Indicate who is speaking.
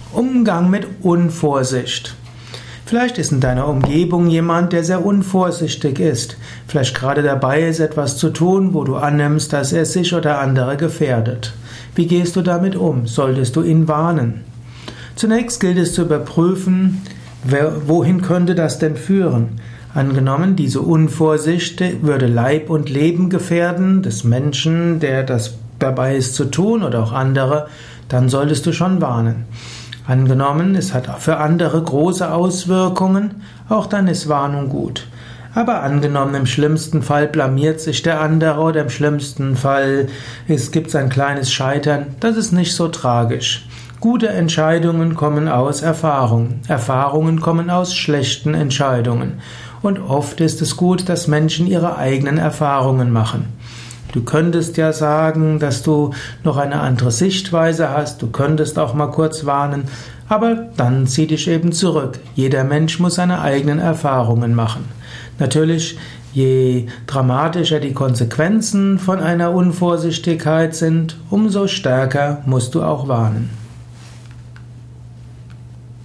Speaker 1: Umgang mit Unvorsicht. Vielleicht ist in deiner Umgebung jemand, der sehr unvorsichtig ist, vielleicht gerade dabei ist, etwas zu tun, wo du annimmst, dass er sich oder andere gefährdet. Wie gehst du damit um? Solltest du ihn warnen? Zunächst gilt es zu überprüfen, wohin könnte das denn führen? Angenommen, diese Unvorsicht würde Leib und Leben gefährden des Menschen, der das dabei ist zu tun, oder auch andere, dann solltest du schon warnen. Angenommen, es hat für andere große Auswirkungen, auch dann ist Warnung gut. Aber angenommen, im schlimmsten Fall blamiert sich der andere oder im schlimmsten Fall gibt es ein kleines Scheitern, das ist nicht so tragisch. Gute Entscheidungen kommen aus Erfahrung. Erfahrungen kommen aus schlechten Entscheidungen. Und oft ist es gut, dass Menschen ihre eigenen Erfahrungen machen. Du könntest ja sagen, dass du noch eine andere Sichtweise hast, du könntest auch mal kurz warnen, aber dann zieh dich eben zurück. Jeder Mensch muss seine eigenen Erfahrungen machen. Natürlich, je dramatischer die Konsequenzen von einer Unvorsichtigkeit sind, umso stärker musst du auch warnen.